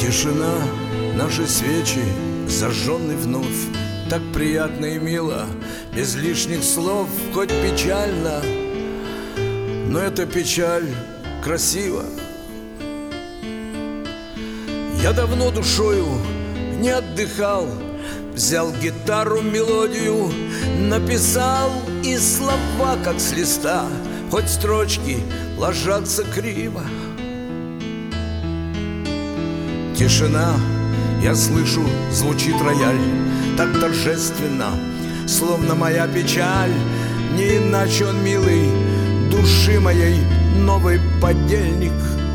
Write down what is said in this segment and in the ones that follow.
Тишина, наши свечи, зажженный вновь. Так приятно и мило, без лишних слов, хоть печально, но эта печаль красива. Я давно душою не отдыхал, взял гитару, мелодию, написал, и слова, как с листа, хоть строчки ложатся криво. Тишина, я слышу, звучит рояль, так торжественно, словно моя печаль. Не иначе он, милый, души моей новый подельник.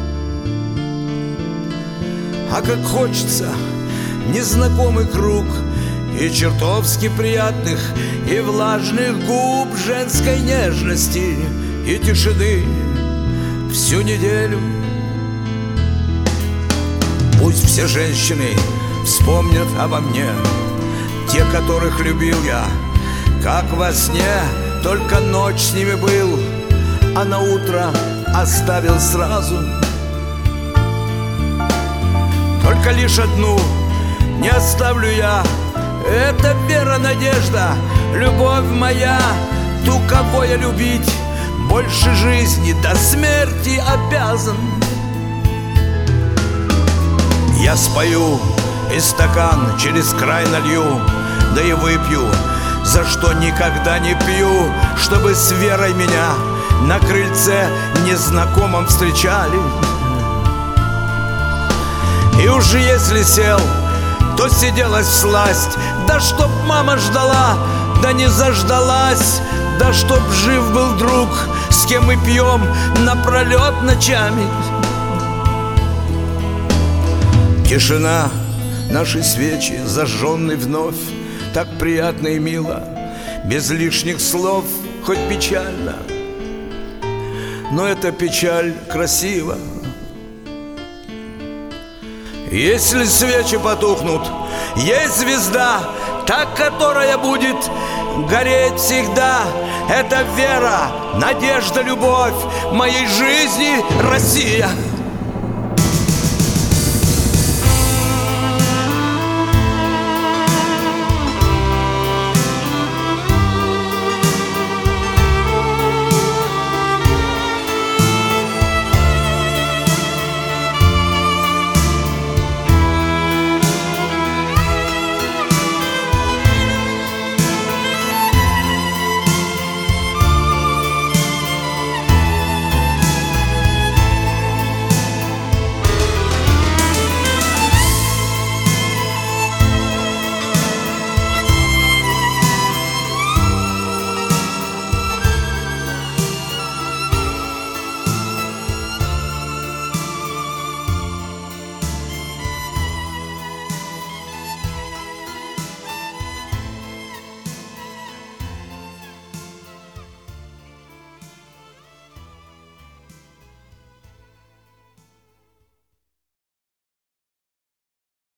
А как хочется незнакомый круг и чертовски приятных и влажных губ, женской нежности и тишины всю неделю. Пусть все женщины вспомнят обо мне, те, которых любил я, как во сне, только ночь с ними был, а на утро оставил сразу. Только лишь одну не оставлю я, это вера, надежда, любовь моя, ту, кого я любить больше жизни до смерти обязан. Я спою и стакан через край налью, да и выпью, за что никогда не пью, чтобы с верой меня на крыльце незнакомом встречали. И уже если сел, то сиделась всласть, да чтоб мама ждала, да не заждалась, да чтоб жив был друг, с кем мы пьем напролет ночами. Тишина, наши свечи, зажженный вновь, так приятно и мило, без лишних слов, хоть печально, но эта печаль красива. Если свечи потухнут, есть звезда, та, которая будет гореть всегда. Это вера, надежда, любовь моей жизни, Россия.